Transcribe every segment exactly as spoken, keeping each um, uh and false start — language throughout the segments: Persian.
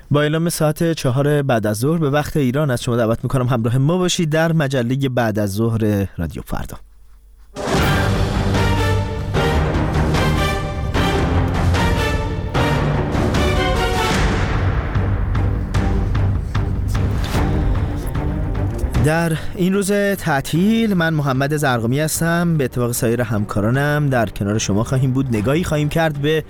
با اعلام ساعت چهار بعد از ظهر به وقت ایران از شما دعوت میکنم همراه ما باشید در مجله بعد از ظهر رادیو فردا. در این روز تعطیل من محمد زرقامی هستم. به اتفاق سایر همکارانم در کنار شما خواهیم بود. نگاهی خواهیم کرد به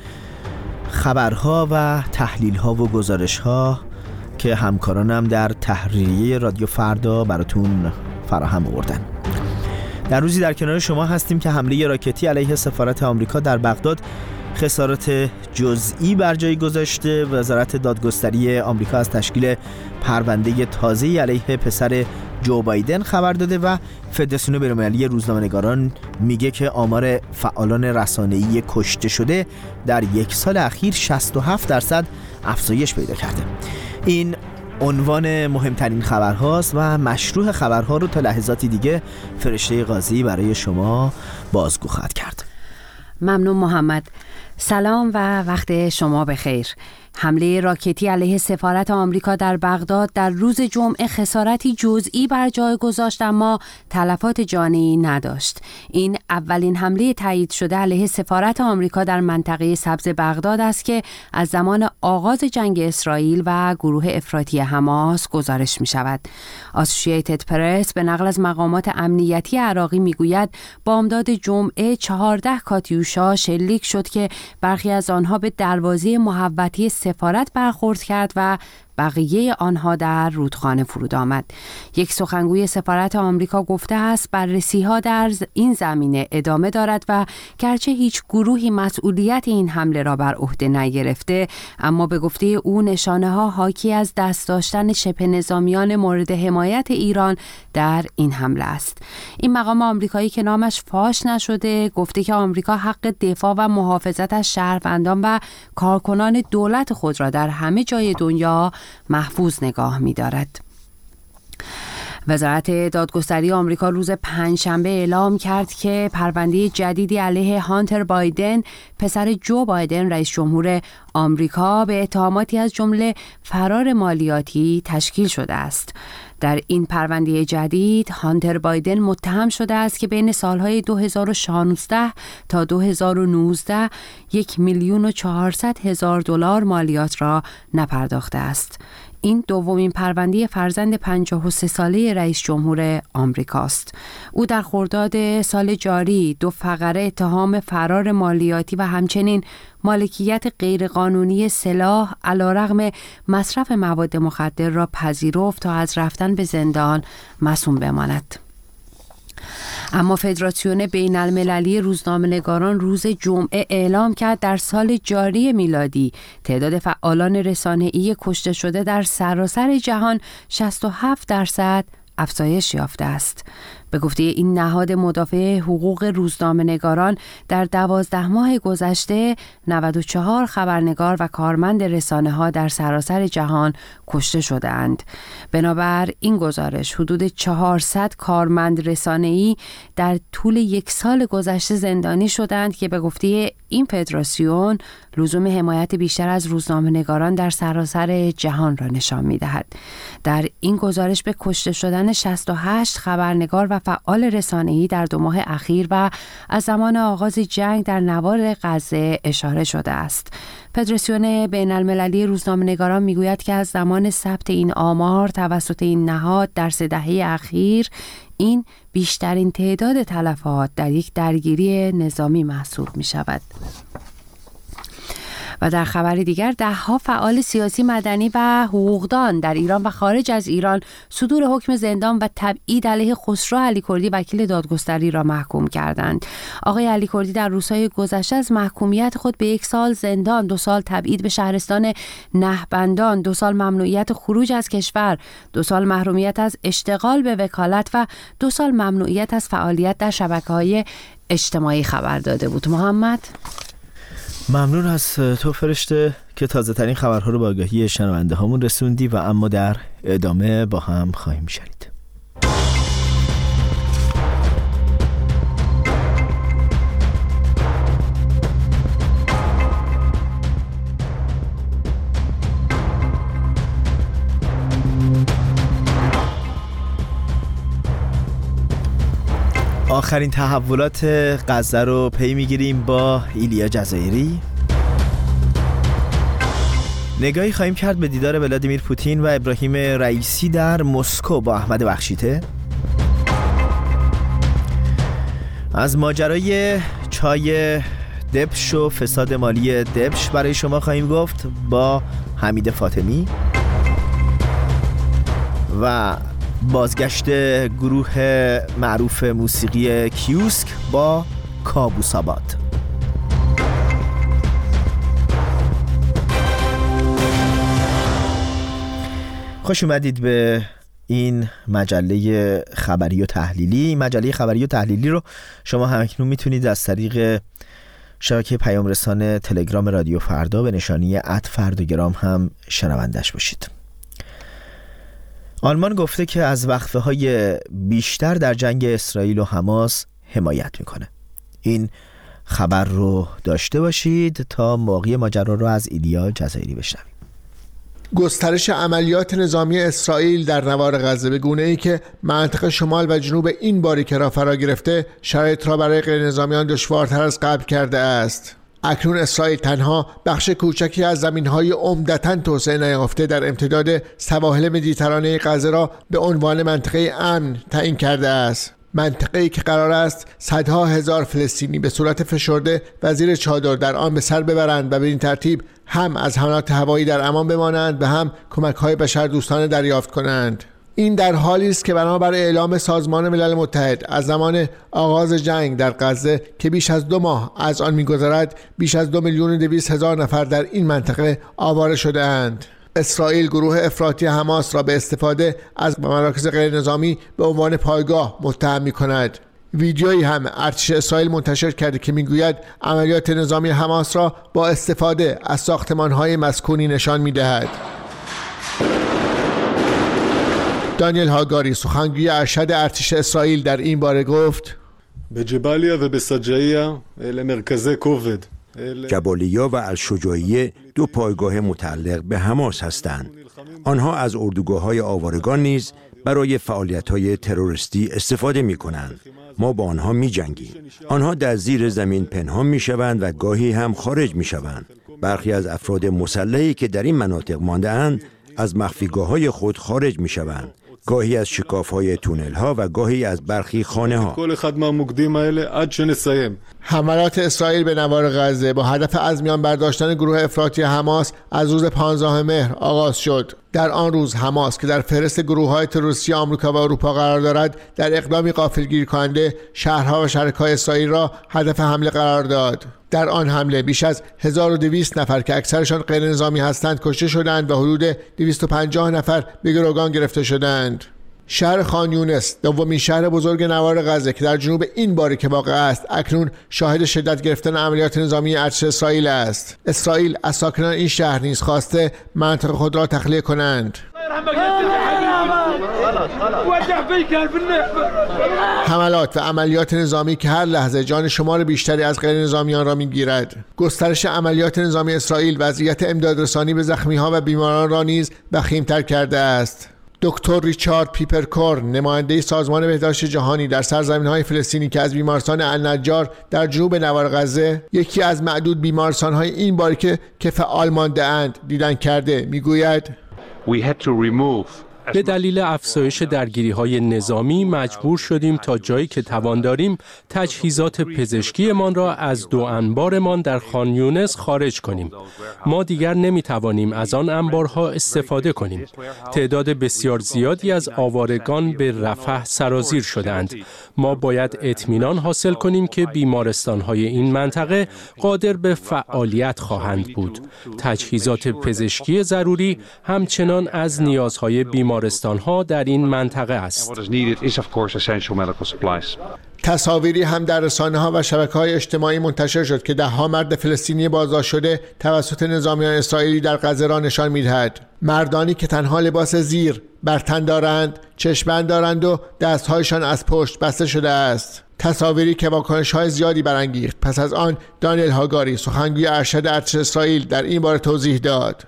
خبرها و تحلیلها و گزارشها که همکارانم در تحریریه رادیو فردا براتون فراهم آوردن. در روزی در کنار شما هستیم که حمله راکتی علیه سفارت آمریکا در بغداد خسارات جزئی بر جای گذاشته. وزارت دادگستری آمریکا از تشکیل پرونده تازه‌ای علیه پسر جو بایدن خبر داده و فدراسیون بین‌المللی روزنامه‌نگاران میگه که آمار فعالان رسانه‌ای کشته شده در یک سال اخیر شصت و هفت درصد افزایش پیدا کرده. این عنوان مهمترین خبرهاست و مشروع خبرها رو تا لحظاتی دیگه فرشته قاضی برای شما بازگو خواهد کرد. ممنون محمد. سلام و وقت شما بخیر. حمله راکتی علیه سفارت آمریکا در بغداد در روز جمعه خسارتی جزئی بر جای گذاشت اما تلفات جانی نداشت. این اولین حمله تایید شده علیه سفارت آمریکا در منطقه سبز بغداد است که از زمان آغاز جنگ اسرائیل و گروه افراطی حماس گزارش می شود. آسوشییتد پرس به نقل از مقامات امنیتی عراقی می گوید بامداد جمعه چهارده کاتیوشا شلیک شد که برخی از آنها به دروازه محوطه سفارت برخورد کرد و بقیه آنها در رودخانه فرود آمد. یک سخنگوی سفارت آمریکا گفته است بررسی‌ها در این زمینه ادامه دارد و گرچه هیچ گروهی مسئولیت این حمله را بر عهده نگرفته، اما به گفته او نشانه‌ها حاکی از دست داشتن شبه نظامیان مورد حمایت ایران در این حمله است. این مقام آمریکایی که نامش فاش نشده گفته که آمریکا حق دفاع و محافظت از شهروندان و کارکنان دولت خود را در همه جای دنیا محفوظ نگاه می دارد. وزارت دادگستری آمریکا روز پنجشنبه اعلام کرد که پرونده جدیدی علیه هانتر بایدن پسر جو بایدن رئیس جمهور آمریکا به اتهاماتی از جمله فرار مالیاتی تشکیل شده است. در این پرونده جدید هانتر بایدن متهم شده است که بین سالهای دو هزار و شانزده تا دو هزار و نوزده یک میلیون و چهارصد هزار دلار مالیات را نپرداخته است. این دومین پرونده فرزند پنجاه و سه ساله رئیس جمهور آمریکاست. او در خرداد سال جاری دو فقره اتهام فرار مالیاتی و همچنین مالکیت غیرقانونی سلاح علیرغم مصرف مواد مخدر را پذیرفت تا از رفتن به زندان معصوم بماند. اما فدراسیون بین‌المللی روزنامه‌نگاران روز جمعه اعلام کرد در سال جاری میلادی تعداد فعالان رسانه‌ای کشته شده در سراسر جهان شصت و هفت درصد افزایش یافته است. به گفته این نهاد مدافع حقوق روزنامه‌نگاران در دوازده ماه گذشته نود و چهار خبرنگار و کارمند رسانه‌ها در سراسر جهان کشته شده‌اند. بنابر این گزارش حدود چهارصد کارمند رسانه‌ای در طول یک سال گذشته زندانی شدند که به گفته این فدراسیون لزوم حمایت بیشتر از روزنامه‌نگاران در سراسر جهان را نشان می‌دهد. در این گزارش به کشته شدن شصت و هشت خبرنگار و فعال رسانه‌ای در دو ماه اخیر و از زمان آغاز جنگ در نوار غزه اشاره شده است. فدراسیون بین‌المللی روزنامه‌نگاران میگوید که از زمان ثبت این آمار توسط این نهاد در سه دهه اخیر این بیشترین تعداد تلفات در یک درگیری نظامی محسوب می شود. و در خبر دیگر ده‌ها فعال سیاسی، مدنی و حقوقدان در ایران و خارج از ایران صدور حکم زندان و تبعید علیه خسرو علیکردی وکیل دادگستری را محکوم کردند. آقای علیکردی در روزهای گذشته از محکومیت خود به یک سال زندان، دو سال تبعید به شهرستان نهبندان، دو سال ممنوعیت خروج از کشور، دو سال محرومیت از اشتغال به وکالت و دو سال ممنوعیت از فعالیت در شبکه‌های اجتماعی خبر داده بود. محمد، ممنون از تو فرشته که تازه ترین خبرها رو با آگاهی شنونده هامون رسوندی و اما در ادامه با هم خواهیم شنید. آخرین تحولات غزه رو پی میگیریم با ایلیا جزایری. نگاهی خواهیم کرد به دیدار ولادیمیر پوتین و ابراهیم رئیسی در مسکو با احمد بخشیته. از ماجرای چای دبش و فساد مالی دبش برای شما خواهیم گفت با حمید فاطمی. و بازگشت گروه معروف موسیقی کیوسک با کابوس آباد. خوش اومدید به این مجله خبری و تحلیلی. مجله خبری و تحلیلی رو شما همکنون میتونید از طریق شبکه پیام رسان تلگرام رادیو فردا به نشانی ات فردوگرام هم شنوندش باشید. آلمان گفته که از وقفه های بیشتر در جنگ اسرائیل و حماس حمایت میکنه. این خبر رو داشته باشید تا باقی ماجرا رو از ایلیا جزایری بشنویم. گسترش عملیات نظامی اسرائیل در نوار غزه به گونه‌ای که منطقه شمال و جنوب این باریکه را فرا گرفته شرایط را برای غیرنظامیان دشوارتر از قبل کرده است. اکنون اسرائیل تنها بخش کوچکی از زمین‌های عمدتاً توسعه نیافته در امتداد سواحل مدیترانه غزه را به عنوان منطقه امن تعیین کرده است. منطقه‌ای که قرار است صدها هزار فلسطینی به صورت فشرده و زیر چادر در آن به سر ببرند و به این ترتیب هم از حملات هوایی در امان بمانند و هم کمک‌های بشردوستانه دریافت کنند. این در حالی است که بنابر اعلام سازمان ملل متحد از زمان آغاز جنگ در غزه که بیش از دو ماه از آن می‌گذرد، بیش از دو میلیون و دویست هزار نفر در این منطقه آواره شده اند. اسرائیل گروه افراطی حماس را به استفاده از مراکز غیر نظامی به عنوان پایگاه متهم می‌کند. ویدیویی هم ارتش اسرائیل منتشر کرده که میگوید عملیات نظامی حماس را با استفاده از ساختمان‌های مسکونی نشان می‌دهد. دانیل هاگاری سخنگوی ارشد ارتش اسرائیل در این باره گفت: به جبالیا و به سجایا لمرکز کوفد جبالیا و الشجاعیه دو پایگاه متعلق به حماس هستند. آنها از اردوگاه‌های آوارگان نیز برای فعالیت‌های تروریستی استفاده می‌کنند. ما با آنها می‌جنگیم. آنها در زیر زمین پنهان می‌شوند و گاهی هم خارج می‌شوند. برخی از افراد مسلحی که در این مناطق مانده‌اند از مخفیگاه‌های خود خارج می‌شوند. گاهی از شکاف‌های تونل‌ها و گاهی از برخی خانه‌ها. حملات اسرائیل به نوار غزه با هدف از میان برداشتن گروه افراطی حماس از روز پانزدهم مهر آغاز شد. در آن روز حماس که در فهرست گروه‌های تروریستی آمریکا و اروپا قرار دارد، در اقدامی غافلگیر کننده شهرها و شهرک‌های اسرائیل را هدف حمله قرار داد. در آن حمله بیش از هزار و دویست نفر که اکثرشان غیر نظامی هستند کشته شدند و حدود دویست و پنجاه نفر به گروگان گرفته شدند. شهر خان یونس، دومین شهر بزرگ نوار غزه که در جنوب این باریکه واقع است، اکنون شاهد شدت گرفتن عملیات نظامی ارتش اسرائیل است. اسرائیل از ساکنان این شهر نیز خواسته منطقه خود را تخلیه کنند. حملات و عملیات نظامی که هر لحظه جان شمار بیشتری از غیر نظامیان را میگیرد. گسترش عملیات نظامی اسرائیل وضعیت امدادرسانی به زخمی‌ها و بیماران را نیز وخیم‌تر کرده است. دکتر ریچارد پیپرکورن، نماینده سازمان بهداشت جهانی در سرزمین‌های فلسطینی که از بیمارستان النجار در جنوب نوار غزه، یکی از معدود بیمارستان‌های این باریکه که فعال مانده‌اند، دیدن کرده، میگوید: به دلیل افزایش درگیری‌های نظامی مجبور شدیم تا جایی که توان داریم تجهیزات پزشکیمان را از دو انبارمان در خان یونس خارج کنیم. ما دیگر نمی‌توانیم از آن انبارها استفاده کنیم. تعداد بسیار زیادی از آوارگان به رفح سرازیر شدند. ما باید اطمینان حاصل کنیم که بیمارستان‌های این منطقه قادر به فعالیت خواهند بود. تجهیزات پزشکی ضروری همچنان از نیازهای بیمارستان بیمارستان‌ها در این منطقه است. تصاویری هم در رسانه‌ها و شبکه‌های اجتماعی منتشر شد که ده‌ها مرد فلسطینی بازداشت شده توسط نظامیان اسرائیلی در غزه را نشان می‌دهد. مردانی که تنها لباس زیر بر تن دارند، چشم‌بند دارند و دست‌هایشان از پشت بسته شده است. تصاویری که واکنش‌های زیادی برانگیخت. پس از آن دانیل هاگاری سخنگوی ارشد ارتش اسرائیل در این باره توضیح داد: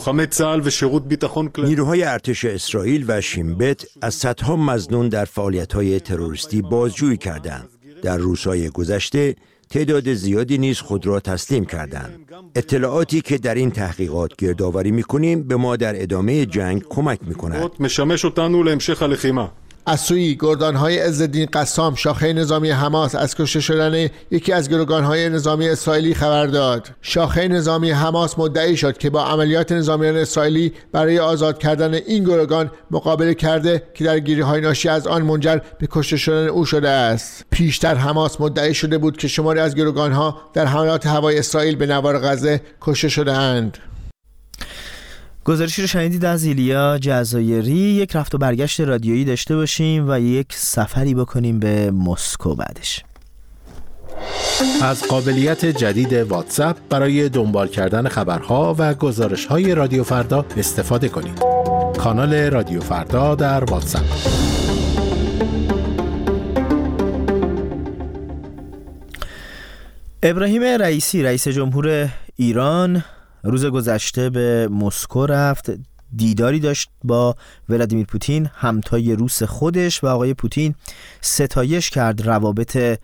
نیروهای ارتش اسرائیل و شین بت از صدها مظنون در فعالیت‌های تروریستی بازجویی کردند. در روزهای گذشته تعداد زیادی نیز خود را تسلیم کردند. اطلاعاتی که در این تحقیقات گردآوری می‌کنیم به ما در ادامه جنگ کمک می‌کند. משמש אותנו להמשך הלחימה. از سوی گردانهای عزالدین قسام شاخه نظامی حماس از کشته شدن یکی از گروگانهای نظامی اسرائیلی خبر داد. شاخه نظامی حماس مدعی شد که با عملیات نظامیان اسرائیلی برای آزاد کردن این گروگان مقابله کرده که درگیری‌های ناشی از آن منجر به کشته شدن او شده است. پیشتر حماس مدعی شده بود که شماری از گروگانها در حملات هوایی اسرائیل به نوار غزه کشته شده‌اند. گزارشی رو شنیدید از ایلیا جزایری. یک رفت و برگشت رادیویی داشته باشیم و یک سفری بکنیم به مسکو بعدش. از قابلیت جدید واتساپ برای دنبال کردن خبرها و گزارش‌های رادیو فردا استفاده کنید. کانال رادیو فردا در واتساپ. ابراهیم رئیسی رئیس جمهور ایران روز گذشته به مسکو رفت، دیداری داشت با ولادیمیر پوتین همتای روس خودش و آقای پوتین ستایش کرد روابط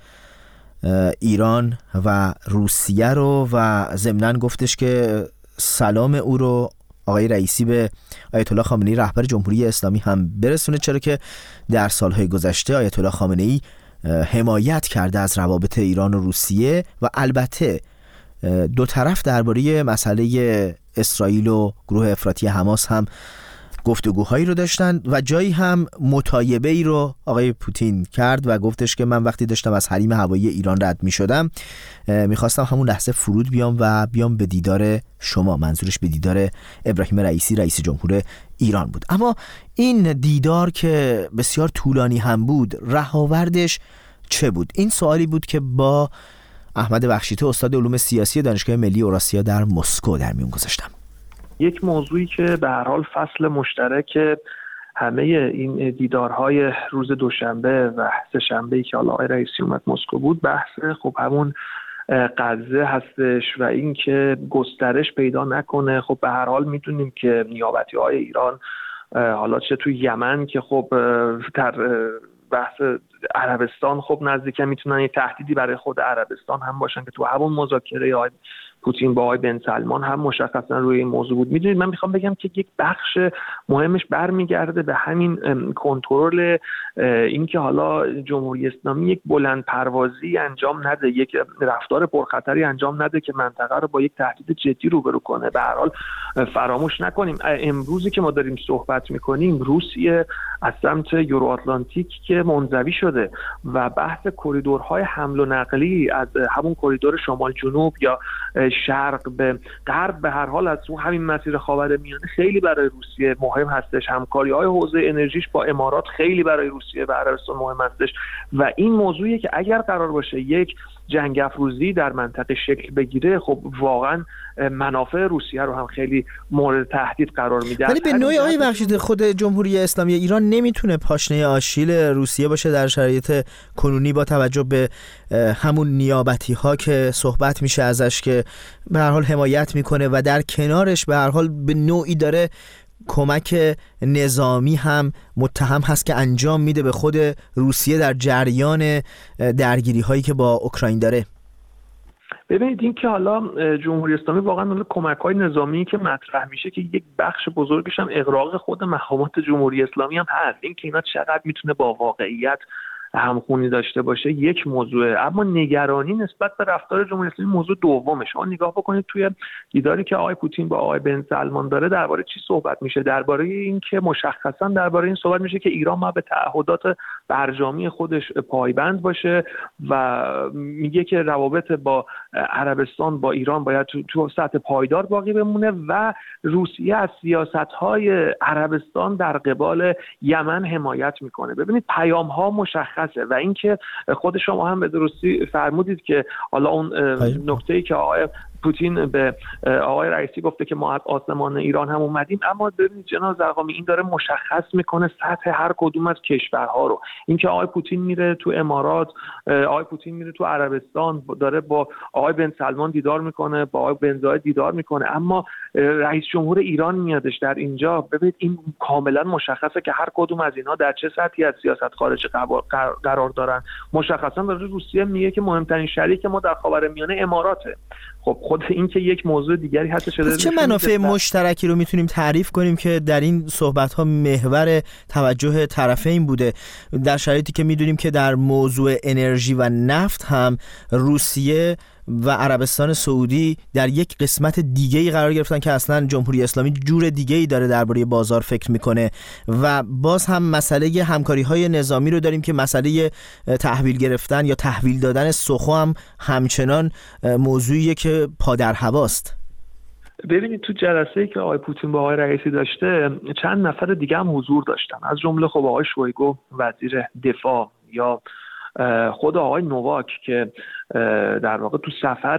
ایران و روسیه رو و ضمناً گفتش که سلام او رو آقای رئیسی به آیت الله خامنه‌ای رهبر جمهوری اسلامی هم برسونه، چرا که در سالهای گذشته آیت الله خامنه‌ای حمایت کرده از روابط ایران و روسیه و البته دو طرف درباره مسئله اسرائیل و گروه افراطی حماس هم گفتگوهایی رو داشتن و جایی هم مطایبه ای رو آقای پوتین کرد و گفتش که من وقتی داشتم از حریم هوایی ایران رد می شدم میخواستم همون لحظه فرود بیام و بیام به دیدار شما. منظورش به دیدار ابراهیم رئیسی رئیس جمهور ایران بود. اما این دیدار که بسیار طولانی هم بود، رهاوردش چه بود؟ این سوالی بود که با احمد بخشیته استاد علوم سیاسی دانشگاه ملی اوراسیا در مسکو در میون گذاشتم. یک موضوعی که به هر حال فصل مشترک همه این دیدارهای روز دوشنبه و سه‌شنبه‌ای که حالا آقای رئیسی اومد مسکو بود، بحث خب همون غزه هستش و این که گسترش پیدا نکنه. خب به هر حال میدونیم که نیابتی‌های ایران حالا چه توی یمن که خب در بحث عربستان خب نزدیکه میتونن یه تهدیدی برای خود عربستان هم باشن که تو همون مذاکره آقای پوتین با آقای بن سلمان هم مشخصا روی این موضوع بود. میدونید من میخوام بگم که یک بخش مهمش برمیگرده به همین کنترل، اینکه حالا جمهوری اسلامی یک بلند پروازی انجام نده، یک رفتار پرخطری انجام نده که منطقه رو با یک تهدید جدی روبرو کنه. به هر حال فراموش نکنیم امروزی که ما داریم صحبت میکنیم روسیه از سمت یورو آتلانتیک که منزوی شده و بحث کریدورهای حمل و نقلی از همون کریدور شمال جنوب یا شرق به غرب به هر حال از اون همین مسیر خاورمیانه خیلی برای روسیه مهم هستش. همکاری‌های حوزه انرژیش با امارات خیلی برای روسیه و عربستان مهم هستش و این موضوعیه که اگر قرار باشه یک جنگ افروزی در منطقه شکل بگیره، خب واقعا منافع روسیه رو هم خیلی مورد تهدید قرار میده. ولی به نوعی آقای بخشیده خود جمهوری اسلامی ایران نمیتونه پاشنه آشیل روسیه باشه در شرایط کنونی با توجه به همون نیابتی ها که صحبت میشه ازش که به هر حال حمایت میکنه و در کنارش به هر حال به نوعی داره کمک نظامی هم متهم هست که انجام میده به خود روسیه در جریان درگیری هایی که با اوکراین داره. ببینید این که حالا جمهوری اسلامی واقعا کمک‌های نظامی که مطرح میشه که یک بخش بزرگش هم اغراق خود مقامات جمهوری اسلامی هم هست، این که اینا چقدر میتونه با واقعیت همخونی داشته باشه یک موضوعه، اما نگرانی نسبت به رفتار جمهوری اسلامی موضوع دومه. شما نگاه بکنید توی دیداری که آقای پوتین با آقای بن سلمان داره درباره چی صحبت میشه؟ درباره این که مشخصا درباره این صحبت میشه که ایران ما به تعهدات برجامی خودش پایبند باشه و میگه که روابط با عربستان با ایران باید تو, تو سطح پایدار باقی بمونه و روسیه از سیاست‌های عربستان در قبال یمن حمایت میکنه. ببینید پیام‌ها مشخص و اینکه خود شما هم به درستی فرمودید که حالا اون نکته‌ای که آقای پوتین به آقای رئیسی گفته که ما از آسمان ایران هم اومدیم، اما ببینید جناب زرقامی این داره مشخص میکنه سطح هر کدوم از کشورها رو. اینکه آقای پوتین میره تو امارات، آقای پوتین میره تو عربستان، داره با آقای بن سلمان دیدار میکنه، با آقای بن زاید دیدار میکنه، اما رئیس جمهور ایران میادش در اینجا. ببینید این کاملا مشخصه که هر کدوم از اینا در چه سطحی از سیاست خارجی قرار دارن. مشخصا داره روسیه میگه که مهمترین شریک ما در خاورمیانه اماراته. خب خود این که یک موضوع دیگری هست شده. چه منافع مشترکی رو میتونیم تعریف کنیم که در این صحبت ها محور توجه طرفین بوده، در شرایطی که میدونیم که در موضوع انرژی و نفت هم روسیه و عربستان سعودی در یک قسمت دیگه‌ای قرار گرفتن که اصلا جمهوری اسلامی جور دیگه‌ای داره درباره بازار فکر میکنه و باز هم مسئله همکاری‌های نظامی رو داریم که مسئله تحویل گرفتن یا تحویل دادن سخو هم همچنان موضوعیه که پادر هواست. ببینید تو جلسه‌ای که آقای پوتین با آقای رئیسی داشته چند نفر دیگه هم حضور داشتن، از جمله خب آقای شویگو وزیر دفاع یا خود آقای نوواک که در واقع تو سفر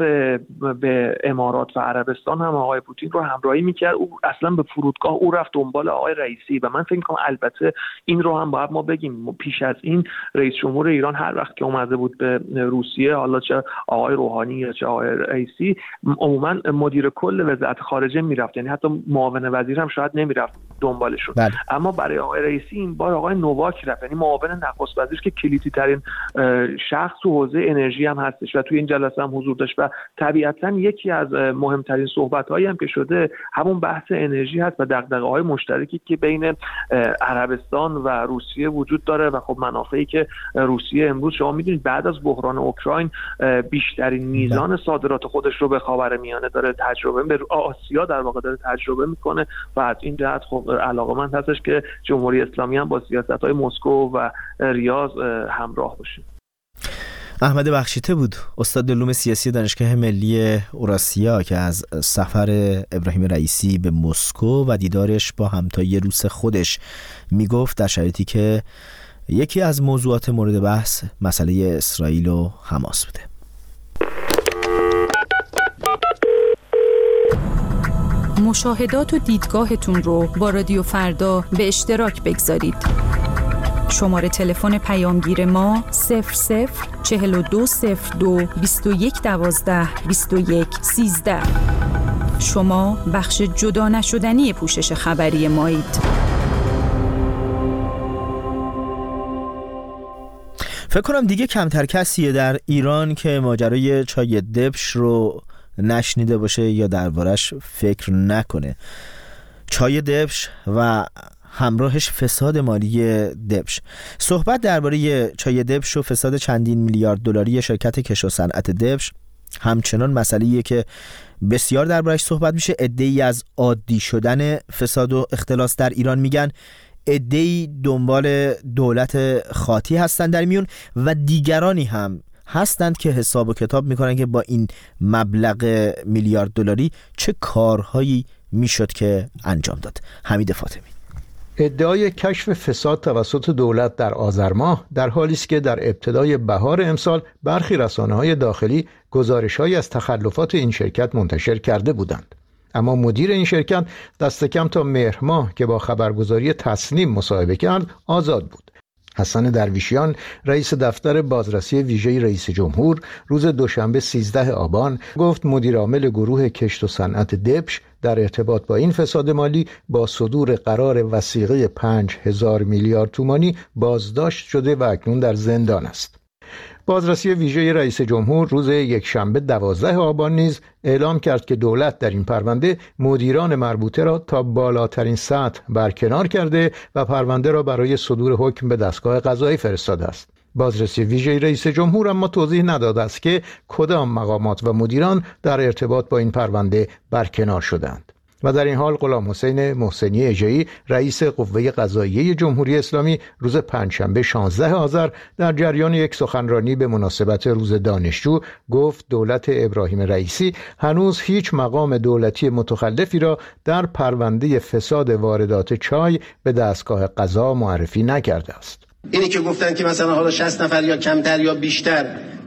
به امارات و عربستان هم آقای پوتین رو همراهی میکرد. او اصلا به فرودگاه او رفت دنبال آقای رئیسی و من فکر میکنم البته این رو هم باید ما بگیم پیش از این رئیس جمهور ایران هر وقت که اومده بود به روسیه، حالا چه آقای روحانی یا چه آقای رئیسی، عموما مدیر کل وزارت خارجه میرفت، یعنی حتی معاون وزیر هم شاید نمیرفت دنبالشون. بله. اما برای آقای رئیسی این بار آقای نوواک رفت، یعنی معاون نخست وزیر که کلیدی ترین شخص تو حوزه انرژی هم هستش و توی این جلسه هم حضور داشت و طبیعتاً یکی از مهمترین صحبت‌هایی هم که شده همون بحث انرژی هست و دغدغه‌های مشترکی که بین عربستان و روسیه وجود داره و خب منافعی که روسیه امروز شما می‌دونید بعد از بحران اوکراین بیشترین میزان صادرات خودش رو به خاورمیانه داره تجربه به آسیا در واقع داره تجربه می‌کنه و از این جهت خب علاقه‌مند هستش که جمهوری اسلامی هم با سیاست‌های مسکو و ریاض همراه باشه. احمد بخشیته بود، استاد علوم سیاسی دانشگاه ملی اوراسیا که از سفر ابراهیم رئیسی به مسکو و دیدارش با همتای روس خودش میگفت، در شرایطی که یکی از موضوعات مورد بحث مسئله اسرائیل و حماس بوده. مشاهدات و دیدگاهتون رو با رادیو فردا به اشتراک بگذارید. شماره تلفن پیامگیر ما صفر صفر چهل و دو صفر دو بیست و یک دوازده بیست و یک سیزده. شما بخش جدا نشدنی پوشش خبری مایید. فکر کنم دیگه کمتر کسیه در ایران که ماجرای چای دبش رو نشنیده باشه یا دربارش فکر نکنه. چای دبش و همراهش فساد مالی دبش. صحبت درباره چای دبش و فساد چندین میلیارد دلاری شرکت کش و صنعت دبش همچنان مسئله‌ایه که بسیار دربارش صحبت میشه. عده‌ای از عادی شدن فساد و اختلاس در ایران میگن، عده‌ای دنبال دولت خاطی هستن در میون و دیگرانی هم هستند که حساب و کتاب میکنن که با این مبلغ میلیارد دلاری چه کارهایی میشد که انجام داد. حمید فاطمی. ادعای کشف فساد توسط دولت در آذر ماه در حالی است که در ابتدای بهار امسال برخی رسانه‌های داخلی گزارش‌هایی از تخلفات این شرکت منتشر کرده بودند. اما مدیر این شرکت دست کم تا مهر ماه که با خبرگزاری تصنیم مصاحبه کرد آزاد بود. حسن درویشیان رئیس دفتر بازرسی ویژه رئیس جمهور روز دوشنبه سیزده آبان گفت مدیر عامل گروه کشت و صنعت دبش در ارتباط با این فساد مالی با صدور قرار وثیقه پنج هزار میلیارد تومانی بازداشت شده و اکنون در زندان است. بازرسی ویژه رئیس جمهور روز یکشنبه دوازده آبان نیز اعلام کرد که دولت در این پرونده مدیران مربوطه را تا بالاترین سطح برکنار کرده و پرونده را برای صدور حکم به دستگاه قضایی فرستاده است. بازرسی ویژه رئیس جمهور اما توضیح نداده است که کدام مقامات و مدیران در ارتباط با این پرونده برکنار شدند. و در این حال غلام حسین محسنی اژه‌ای رئیس قوه قضاییه جمهوری اسلامی روز پنجشنبه شانزده آذر در جریان یک سخنرانی به مناسبت روز دانشجو گفت دولت ابراهیم رئیسی هنوز هیچ مقام دولتی متخلفی را در پرونده فساد واردات چای به دستگاه قضا معرفی نکرده است. اینی که گفتن که مثلا حالا شصت نفر یا کمتر یا بیشتر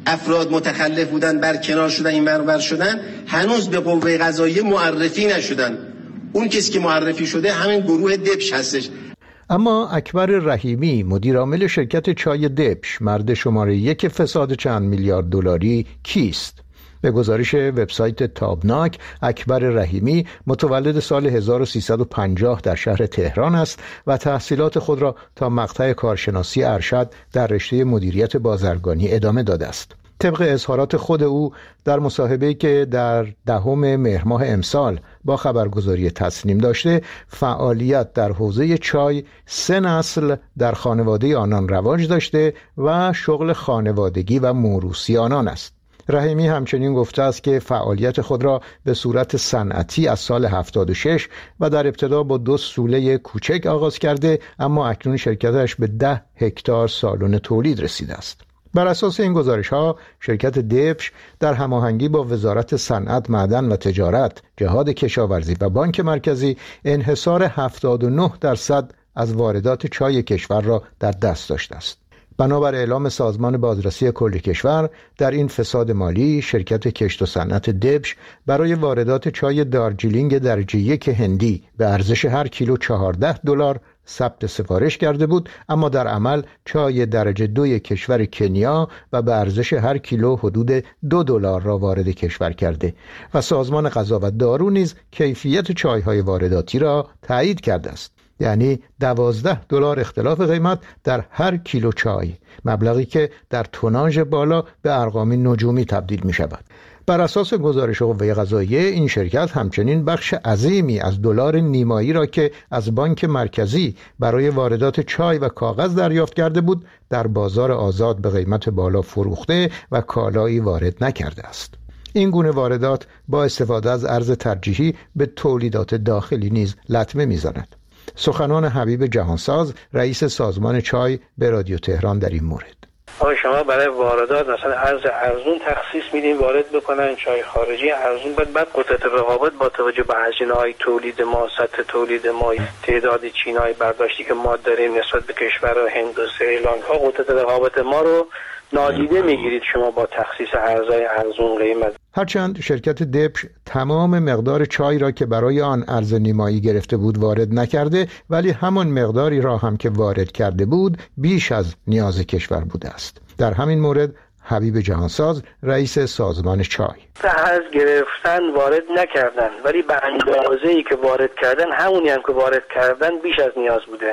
افراد متخلف بودن برکنار شدن، این برابر شدن، هنوز به قوه قضاییه معرفی نشدن. اون کسی که معرفی شده همین گروه دبش هستش. اما اکبر رحیمی، مدیر عامل شرکت چای دبش، مرد شماره یک فساد چند میلیارد دلاری کیست؟ به گزارش وبسایت تابناک، اکبر رحیمی متولد سال هزار و سیصد و پنجاه در شهر تهران است و تحصیلات خود را تا مقطع کارشناسی ارشد در رشته مدیریت بازرگانی ادامه داده است. طبق اظهارات خود او در مصاحبه‌ای که در دهم مهر ماه امسال با خبرگزاری تسنیم داشته، فعالیت در حوزه چای سه نسل در خانواده آنان رواج داشته و شغل خانوادگی و موروثی آنان است. رحیمی همچنین گفته است که فعالیت خود را به صورت صنعتی از سال هفتاد و شش و در ابتدا با دو سوله کوچک آغاز کرده، اما اکنون شرکتش به ده هکتار سالن تولید رسیده است. بر اساس این گزارش‌ها، شرکت دبش در هماهنگی با وزارت صنعت، معدن و تجارت، جهاد کشاورزی و بانک مرکزی انحصار هفتاد و نه درصد از واردات چای کشور را در دست داشته است. بنابر اعلام سازمان بازرسی کل کشور، در این فساد مالی شرکت کشت و صنعت دبش برای واردات چای دارجیلینگ درجه یک هندی به ارزش هر کیلو چهارده دلار ثبت سفارش کرده بود، اما در عمل چای درجه دوی کشور کنیا و به ارزش هر کیلو حدود دو دلار را وارد کشور کرده و سازمان غذا و دارو نیز کیفیت چای‌های وارداتی را تایید کرده است. یعنی دوازده دلار اختلاف قیمت در هر کیلو چای، مبلغی که در توناژ بالا به ارقام نجومی تبدیل می شود. بر اساس گزارش قوه قضاییه، این شرکت همچنین بخش عظیمی از دلار نیمایی را که از بانک مرکزی برای واردات چای و کاغذ دریافت کرده بود، در بازار آزاد به قیمت بالا فروخته و کالایی وارد نکرده است. این گونه واردات با استفاده از ارز ترجیحی به تولیدات داخلی نیز لطمه می‌زند. سخنان حبیب جهانساز، رئیس سازمان چای، به رادیو تهران در این مورد: آقا شما برای واردات مثلا ارز ارزون تخصیص میدین وارد بکنن چای خارجی ارزون، بعد بعد قدرت رقابت با توجه به هزینه‌های تولید ما، سطح تولید ما، تعداد چینای برداشتی که ما داریم نسبت به کشور هند و سریلانکا، قدرت رقابت ما رو نادیده میگیرید شما با تخصیص ارزهای ارزون قیمت. هرچند شرکت دبش تمام مقدار چای را که برای آن ارز نیمایی گرفته بود وارد نکرده، ولی همان مقداری را هم که وارد کرده بود بیش از نیاز کشور بوده است. در همین مورد حبیب جهانساز، رئیس سازمان چای: ارز گرفتن وارد نکردن، ولی به اندازه‌ای که وارد کردن همونی هم که وارد کردن بیش از نیاز بوده.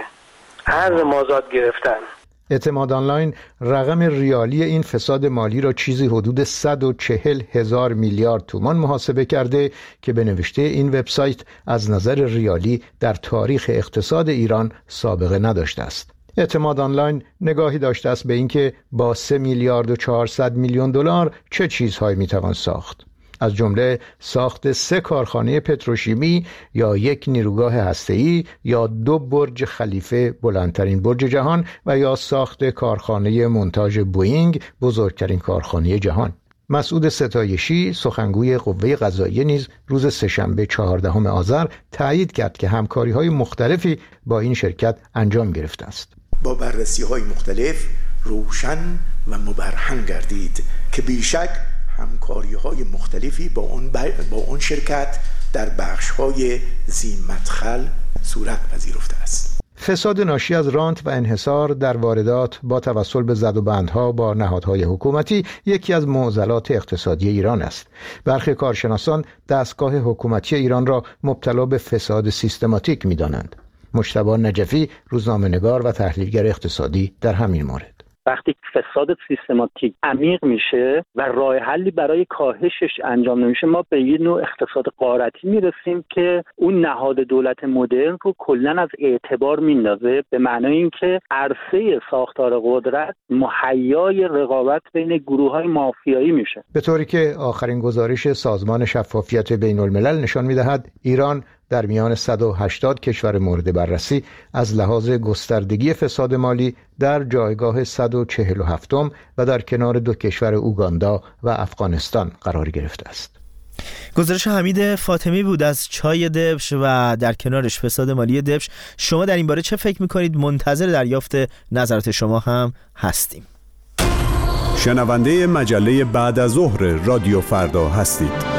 ارز مازاد گرفتن. اعتماد آنلاین رقم ریالی این فساد مالی را چیزی حدود صد و چهل هزار میلیارد تومان محاسبه کرده که به نوشته این وبسایت از نظر ریالی در تاریخ اقتصاد ایران سابقه نداشته است. اعتماد آنلاین نگاهی داشته است به اینکه با سه میلیارد و چهارصد میلیون دلار چه چیزهایی میتوان ساخت، از جمله ساخت سه کارخانه پتروشیمی یا یک نیروگاه هسته‌ای یا دو برج خلیفه، بلندترین برج جهان، و یا ساخت کارخانه مونتاژ بوئینگ، بزرگترین کارخانه جهان. مسعود ستایشی، سخنگوی قوه قضاییه، نیز روز سه‌شنبه چهاردهم آذر تایید کرد که همکاری‌های مختلفی با این شرکت انجام گرفته است. با بررسی‌های مختلف روشن و مبرهن گردید که بیشک همکاری‌های مختلفی با اون با اون شرکت در بخش‌های ذی مدخل صورت پذیرفته است. فساد ناشی از رانت و انحصار در واردات با توسل به زدوبندها با نهادهای حکومتی یکی از معضلات اقتصادی ایران است. برخی کارشناسان دستگاه حکومتی ایران را مبتلا به فساد سیستماتیک می‌دانند. مجتبی نجفی، روزنامه‌نگار و تحلیلگر اقتصادی، در همین مورد: وقتی فساد سیستماتیک عمیق میشه و راه حلی برای کاهشش انجام نمیشه، ما به یه نوع اقتصاد غارتی میرسیم که اون نهاد دولت مدرن رو کلاً از اعتبار میندازه، به معنای اینکه عرصه ساختار قدرت مهیای رقابت بین گروه‌های مافیایی میشه. به طوری که آخرین گزارش سازمان شفافیت بین الملل نشان میدهد ایران در میان صد و هشتاد کشور مورد بررسی از لحاظ گستردگی فساد مالی در جایگاه صد و چهل و هفتم و در کنار دو کشور اوگاندا و افغانستان قرار گرفته است. گزارش حمید فاطمی بود از چای دبش و در کنارش فساد مالی دبش. شما در این باره چه فکر می‌کنید؟ منتظر دریافت نظرات شما هم هستیم. شنونده مجله بعد از ظهر رادیو فردا هستید.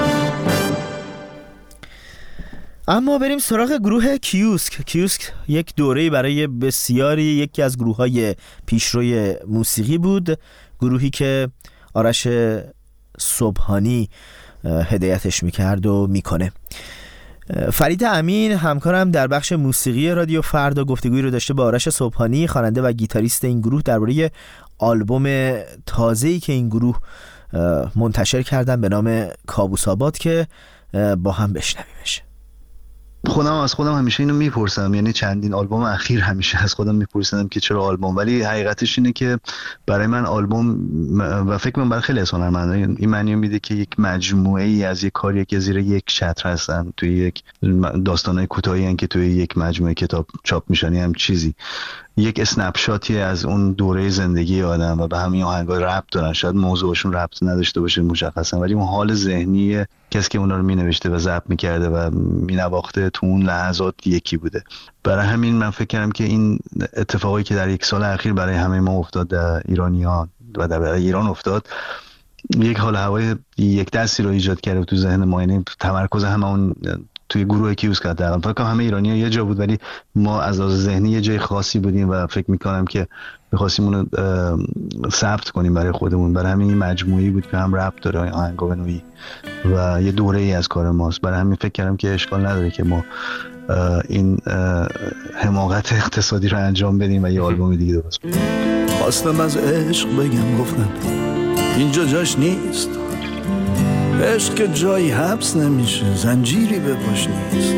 اما بریم سراغ گروه کیوسک. کیوسک یک دوره‌ای برای بسیاری یکی از گروه‌های پیشروی موسیقی بود، گروهی که آرش صبحانی هدایتش میکرد و میکنه. فرید امین همکارم در بخش موسیقی رادیو فردا گفتگویی رو داشته با آرش صبحانی، خواننده و گیتاریست این گروه، درباره آلبوم تازه‌ای که این گروه منتشر کردن به نام کابوس آباد که با هم بشنویمش. خودم از خودم همیشه اینو میپرسم، یعنی چندین آلبوم اخیر همیشه از خودم میپرسیدم که چرا آلبوم، ولی حقیقتش اینه که برای من آلبوم و فکر کنم برای خیلی از هنرمندان این معنی میده که یک مجموعه ای از یک کاری که زیر یک چتر هستن، توی یک داستانای کوتاهی ان که توی یک مجموعه کتاب چاپ میشن، هم چیزی یک اسنپ شاتی از اون دوره زندگی آدم و به همین آهنگا ربط دارن. شاید موضوعشون ربط نداشته باشه مشخصا، ولی اون حال ذهنی کسی که اونا رو مینوشته و ضبط میکرده و مینواخته تو اون لحظات یکی بوده. برای همین من فکر کردم که این اتفاقی که در یک سال اخیر برای همه ما افتاد، در ایرانیان و در ایران افتاد، یک حال هوای یک دستی رو ایجاد کرده تو ذهن ما. یعنی تمرکز همه اون توی گروه کیوسک کردن، فکر کنم همه ایرانی‌ها یه جا بود ولی ما از لحاظ ذهنی یه جای خاصی بودیم و فکر می‌کنم که می‌خواستیم اونو ثبت کنیم برای خودمون. برای همین مجموعه‌ای بود که هم رپ داره آهنگا به نوعی و یه دوره‌ای از کار ماست. برای همین فکر کردم که اشکال نداره که ما این حماقت اقتصادی رو انجام بدیم و یه آلبوم دیگه درست کنیم. خواستم از عشق بگم، گفتم اینجا جاش نیست، عشق که جایی حبس نمیشه، زنجیری به پاش نیست.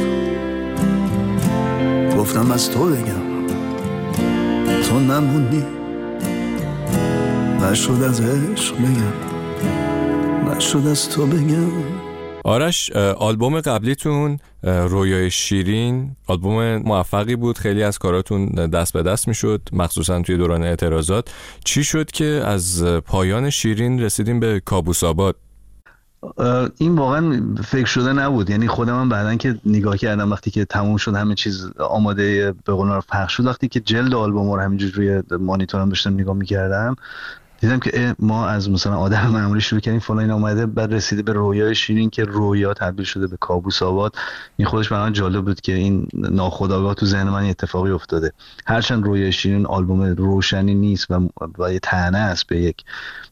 گفتم از تو بگم، تو نمونی، نشد از عشق بگم، نشد از تو بگم. آرش، آلبوم قبلیتون رویای شیرین آلبوم موفقی بود، خیلی از کاراتون دست به دست میشد مخصوصا توی دوران اعتراضات. چی شد که از پایان شیرین رسیدیم به کابوس آباد؟ این واقعا فکر شده نبود، یعنی خودم هم بعدن که نگاه کردم وقتی که تموم شد همه چیز آماده به قول معروف پخش شد، وقتی که جلد آلبوم رو همینجوری روی مانیتورم داشتم نگاه می‌کردم دیدم که ما از مثلا آدم معمولی شروع کردیم فلان اومده، بعد رسیده به رویای شیرین که رویا تبدیل شده به کابوس آباد. این خودش برام جالب بود که این ناخودآگاه تو ذهن من اتفاقی افتاده. هرچند رویای شیرین آلبوم روشنی نیست و و یه طعنه است به یک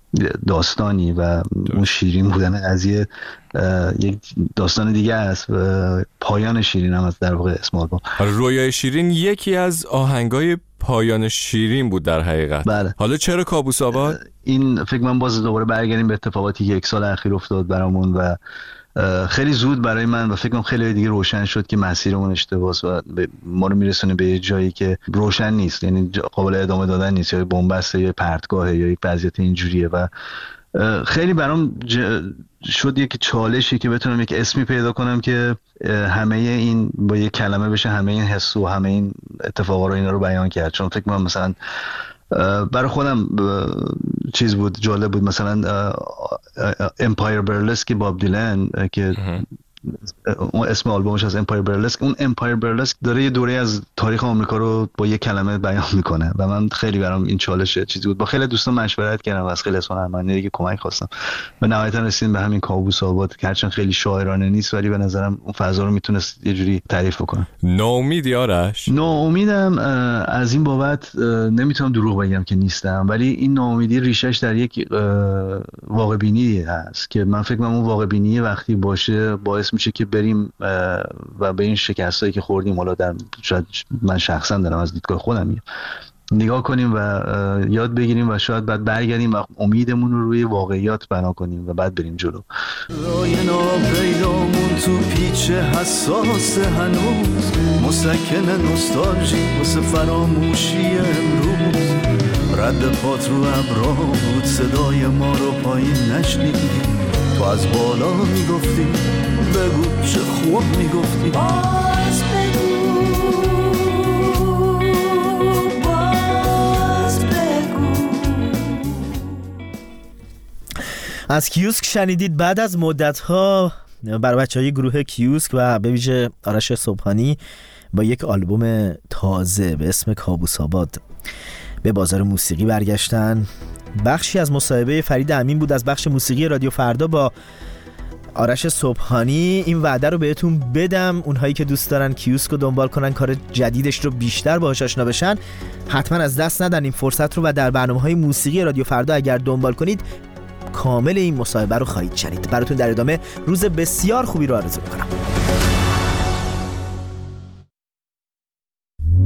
داستانی و اون شیرین بودن قضیه یک داستان دیگه است و پایان شیرین هم از در واقع اسم آلبوم. رویای شیرین یکی از آهنگای پایان شیرین بود در حقیقت. بله. حالا چرا کابوس آباد؟ این فکر من باز دوباره برگردیم به اتفاقاتی که یک سال اخیر افتاد برامون و خیلی زود برای من و فکر کنم خیلی دیگه روشن شد که مسیرمون اشتباهه و ما رو میرسونه به جایی که روشن نیست، یعنی قابل ادامه دادن نیست، یا بن‌بسته یا پرتگاهه یا یک وضعیت اینجوریه و خیلی برام شد یک چالشی که بتونم یک اسمی پیدا کنم که همه این با یک کلمه بشه همه این حس و همه این اتفاقا رو اینا رو بیان کرد. چون فکر کنم مثلا برای خودم چیز بود، جالب بود، مثلا امپایر برلسک باب دیلن که اون اسم آلبومش از امپایر برلسک، اون امپایر برلسک داره یه دوره از تاریخ آمریکا رو با یه کلمه بیان میکنه و من خیلی برام این چالش چیزی بود. با خیلی دوستان مشورت کردم و از خیلی هنرمندان دیگه کمک خواستم و نهایتا رسیدیم به همین کابوس آباد که هرچند خیلی شاعرانه نیست ولی به نظرم اون فضا رو میتونست یه جوری تعریف بکنه. ناامیدی آرش؟ ناامیدم از این بابت نمیتونم دروغ بگم که نیستم، ولی این ناامیدی ریشش در یک واقع بینی هست که من فکر می‌کنم اون واقع بینی وقتی باشه باعث میشه که بریم و به این شکستایی که خوردیم، حالا در شاید من شخصا دارم از دیدگاه خودم میگم، نگاه کنیم و یاد بگیریم و شاید بعد برگردیم و امیدمون رو روی واقعیات بنا کنیم و بعد بریم جلو. رای ناپیدامون تو پیچ حساس هنوز، مسکن نوستالژی واسه فراموشی امروز، رد پات رو ابرا بود صدای ما رو پایین نشنیدی، تو از بالا میگفتی بگو چه خوب میگفتی، باز بگو باز بگو. از کیوسک شنیدید. بعد از مدت‌ها برای بچه‌های گروه کیوسک و به ویژه آرش صبحانی با یک آلبوم تازه به اسم کابوس آباد به بازار موسیقی برگشتن بخشی از مصاحبه فرید امین بود از بخش موسیقی رادیو فردا با آرش صبحانی. این وعده رو بهتون بدم، اونهایی که دوست دارن کیوسک رو دنبال کنن، کار جدیدش رو بیشتر باهاش آشنا بشن، حتما از دست ندن این فرصت رو و در برنامه‌های موسیقی رادیو فردا اگر دنبال کنید کامل این مصاحبه رو خواهید شنید. براتون در ادامه روز بسیار خوبی رو آرزو می‌کنم.